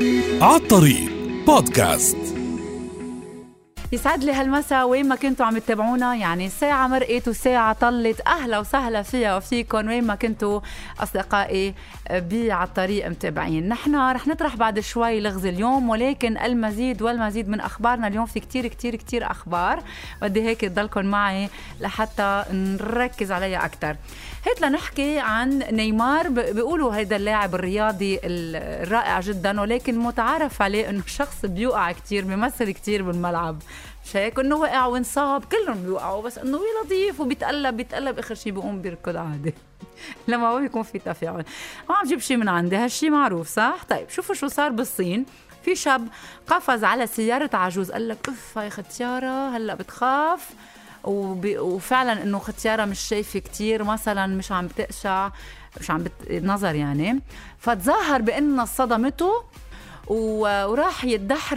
عالطريق بودكاست. يسعد لي هالمساء وين ما كنتوا عم تتابعونا، يعني ساعة مرقت وساعة طلت. أهلا وسهلا فيها وفيكم وين ما كنتوا أصدقائي عالطريق متابعين. نحن رح نطرح بعد شوي لغز اليوم، ولكن المزيد والمزيد من أخبارنا اليوم. في كتير كتير كتير أخبار، بدي هيك تضلكن معي لحتى نركز عليها أكتر. هيك لنحكي عن نيمار. بيقولوا هيدا اللاعب الرياضي الرائع جدا، ولكن متعارف عليه انه شخص بيوقع كتير، بيمثل كتير بالملعب. مش هيك انه وقع وانصاب، كلهم بيوقعوا، بس انه لطيف وبيتقلب اخر شيء بيقوم بيركض عادي لما هو بيكون في تفاعل. ما عم جيب شيء من عندي، هالشي معروف صح؟ طيب شوفوا شو صار بالصين. في شاب قفز على سيارة عجوز، قال لك اف هاي ختيارة هلا بتخاف، وفعلا انه ختيارة مش شايفة كتير، مثلا مش عم بتقشع، مش عم نظر يعني. فتظاهر بأنها صدمته وراح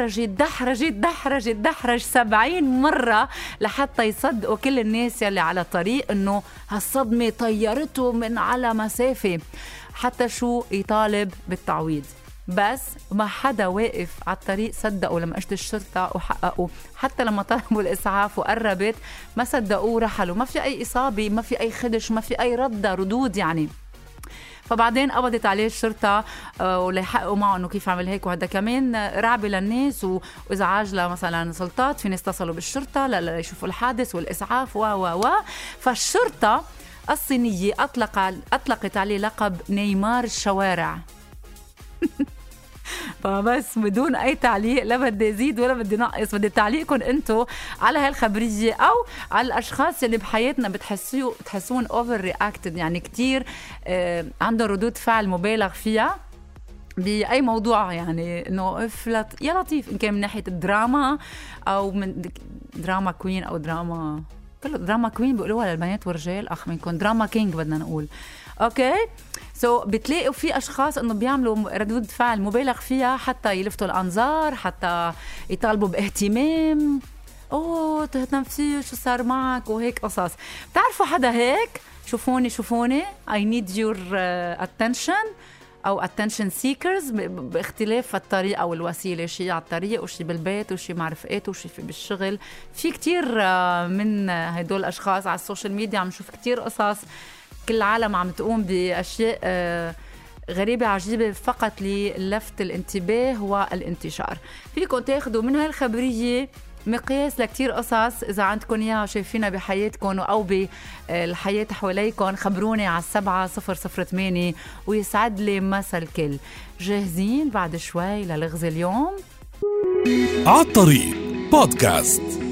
يتدحرج 70 مرة لحتى يصدقوا كل الناس يلي على الطريق انه هالصدمة طيرته من على مسافة، حتى شو يطالب بالتعويض. بس ما حدا واقف على الطريق صدقوا لما اجت الشرطة وحققوا. حتى لما طلبوا الإسعاف وقربت ما صدقوه ورحلوا. ما في أي إصابة، ما في أي خدش، ما في أي ردود يعني. فبعدين قبضت عليه الشرطة وليحققوا معه انه كيف عمل هيك. وهذا كمان رعبة للناس وازعاج لمثلا سلطات. في ناس اتصلوا بالشرطة ليشوفوا الحادث والإسعاف فالشرطة الصينية أطلقت عليه لقب نيمار الشوارع. فبس بدون أي تعليق، لا بدي أزيد ولا بدي نقص، بدي تعليقكم أنتوا على هالخبرية أو على الأشخاص اللي بحياتنا بتحسون اوفر رياكتد، يعني كتير عندهم ردود فعل مبالغ فيها بأي موضوع. يعني إنه يا لطيف، إن كان من ناحية الدراما أو من دراما كوين أو دراما، كله دراما كوين بيقولوها للبنات والرجال، منكم دراما كينج بدنا نقول. أوكي بتلاقوا في أشخاص إنه بيعملوا ردود فعل مبالغ فيها حتى يلفتوا الأنظار، حتى يطالبوا باهتمام. تهتم شو صار معك وهيك قصص. بتعرفوا حدا هيك؟ شوفوني I need your attention أو attention seekers، باختلاف الطريقة والوسيلة. شيء على الطريق وشي بالبيت وشي مع رفقاته وشي بالشغل. في كتير من هيدول الأشخاص على السوشيال ميديا. عم نشوف كتير قصص، كل العالم عم تقوم بأشياء غريبة عجيبة فقط للفت الانتباه والانتشار. فيكم تاخدوا من هالخبرية مقياس لكتير قصص. إذا عندكم إياها شايفينها بحياتكم أو بالحياة حواليكم، خبروني على 7008 ويسعد لي مسا الكل. جاهزين بعد شوي للغز اليوم؟ عالطريق بودكاست.